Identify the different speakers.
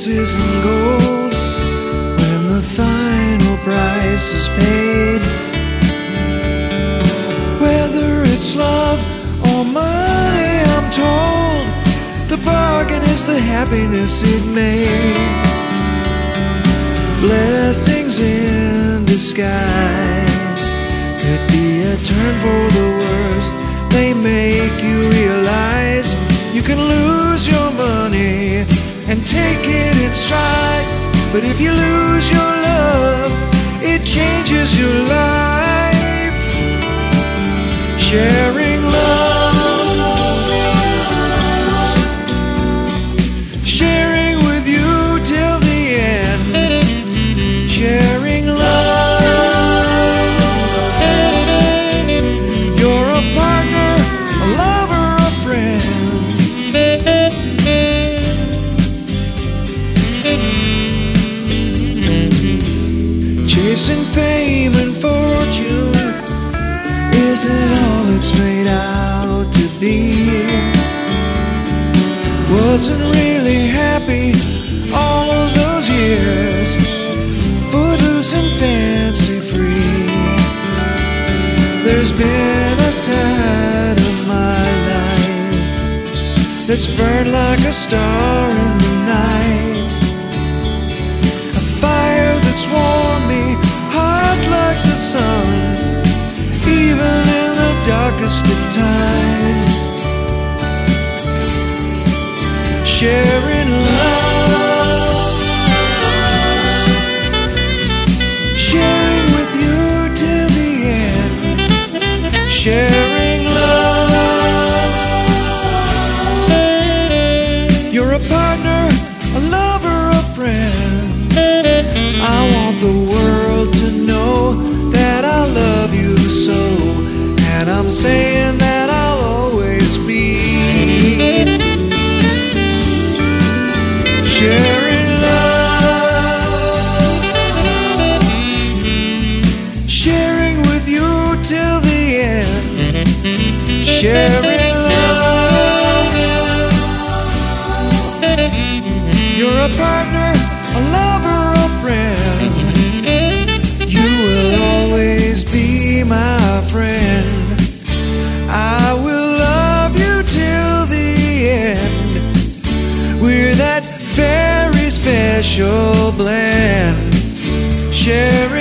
Speaker 1: isn't gold when the final price is paid. Whether it's love or money, I'm told the bargain is the happiness it made. Blessings in disguise could be a turn for the worse. They make you realize you can lose your money and take it in stride, but if you lose your love, it changes your life. Sharing love, sharing with you till the end. Sharing love, you're a partner, a lover, a friend. Chasing fame and fortune isn't all it's made out to be. Wasn't really happy all of those years, footloose and fancy free. There's been a side of my life that's burned like a star in the night, a fire that's warmed me hot like the sun, even in the darkest of times. Sharing love, sharing with you till the end. Sharing love, you're a partner, a lover, a friend. I want the world to know that I love you so, and I'm saying that I'll always be. Sharing love, sharing with you till the end. Sharing love, you're a partner, a lover, a friend. You will always be my friend. I will love you till the end. We're that very special blend. Sharing